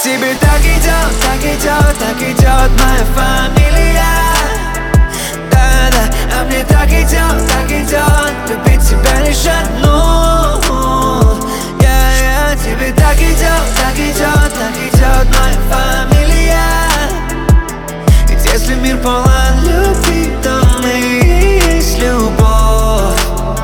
тебе так идет, так идет, так идет моя фамилия. Да-да, а мне так идет любить тебя лишь одну. Тебе так идет, так идет, так идет моя фамилия. Ведь если мир полон любви, то мы и есть любовь.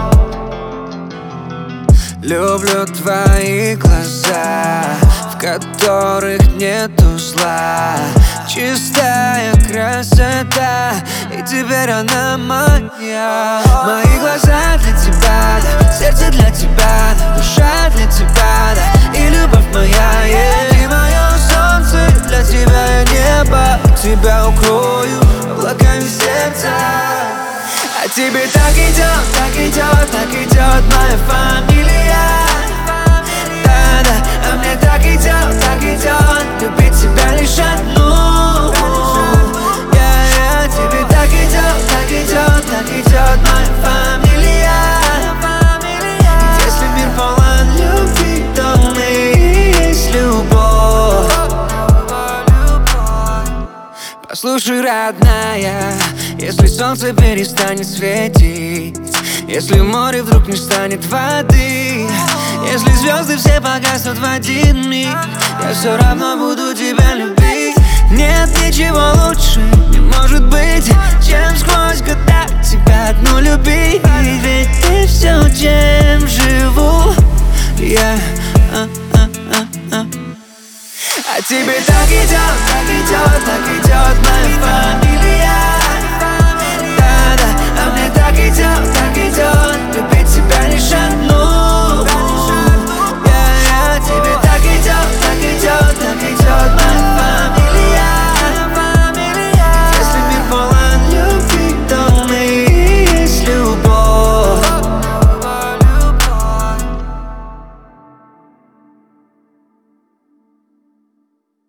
Люблю твои глаза, в которых нету зла. Чистая красота, и теперь она моя. Мои глаза для тебя, да, сердце для тебя, да, душа для тебя, да, и любовь моя, Ты мое солнце, для тебя я небо, тебя укрою облаками сердца. А тебе так идет, так идет, так идет моя фамилия. Да-да, а мне так идет любить тебя лишь одну. Тебе так идет моя фамилия. Ведь если мир полон любви, то мы и есть любовь. Послушай, родная, если солнце перестанет светить, если в море вдруг не станет воды, если звезды все погаснут в один миг, я все равно буду тебя любить. Нет ничего лучше, не может быть, чем сквозь года тебя одну любить. Ведь ты все, чем живу я. А тебе так идет, так идет, так идет